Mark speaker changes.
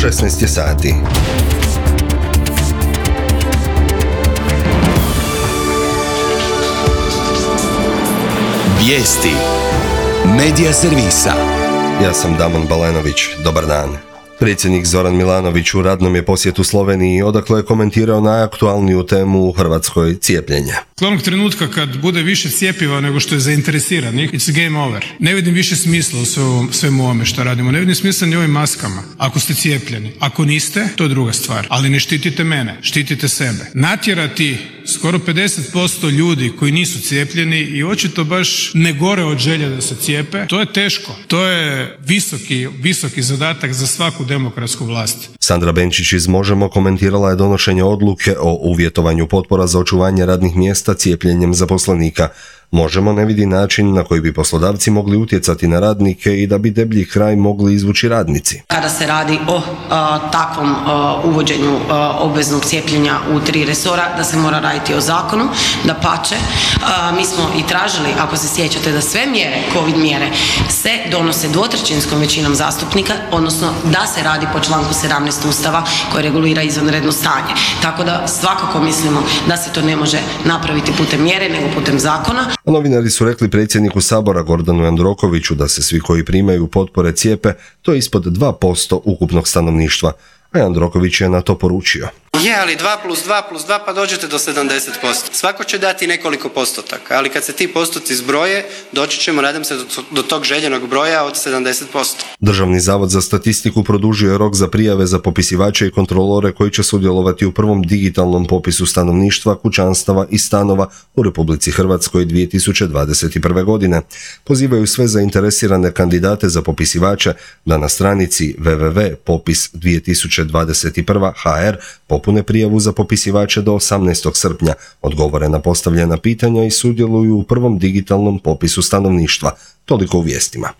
Speaker 1: 16 je sati.
Speaker 2: Vijesti Medija servisa.
Speaker 1: Ja sam Damon Balenović, dobar dan. Predsjednik Zoran Milanović u radnom je posjetu Sloveniji, odakle je komentirao najaktualniju temu u Hrvatskoj, cijepljenje.
Speaker 3: Onog trenutka kad bude više cjepiva nego što je zainteresiranih, it's game over. Ne vidim više smisla u svemu ovome što radimo. Ne vidim smisla ni ovim maskama. Ako ste cijepljeni, ako niste, to je druga stvar. Ali ne štitite mene, štitite sebe. Natjerati skoro 50% ljudi koji nisu cijepljeni i očito baš ne gore od želje da se cijepe, to je teško. To je visoki zadatak za svaku demokratsku vlast.
Speaker 1: Sandra Benčić iz Možemo komentirala je donošenje odluke o uvjetovanju potpora za očuvanje radnih mjesta cijepljenjem zaposlenika. Možemo ne vidi način na koji bi poslodavci mogli utjecati na radnike i da bi deblji kraj mogli izvući radnici.
Speaker 4: Kada se radi o takvom uvođenju obveznog cijepljenja u 3 resora, da se mora raditi o zakonu, da pače. Mi smo i tražili, ako se sjećate, da sve mjere, covid mjere, se donose dvotrećinskom većinom zastupnika, odnosno da se radi po članku 17 Ustava koji regulira izvanredno stanje. Tako da svakako mislimo da se to ne može napraviti putem mjere, nego putem zakona.
Speaker 1: A novinari su rekli predsjedniku Sabora Gordanu Jandrokoviću da se svi koji primaju potpore cijepe, to je ispod 2% ukupnog stanovništva, a Jandroković je na to poručio.
Speaker 5: Je, ali 2 plus 2 plus 2 pa dođete do 70%. Svako će dati nekoliko postotaka, ali kad se ti postoci zbroje, doći ćemo, nadam se, do tog željenog broja od 70%.
Speaker 1: Državni zavod za statistiku produžio je rok za prijave za popisivače i kontrolore koji će sudjelovati u prvom digitalnom popisu stanovništva, kućanstava i stanova u Republici Hrvatskoj 2021. godine. Pozivaju sve zainteresirane kandidate za popisivače da na stranici www.popis2021.hr popune prijavu za popisivače do 18. srpnja, odgovore na postavljena pitanja i sudjeluju u prvom digitalnom popisu stanovništva. Toliko u vijestima.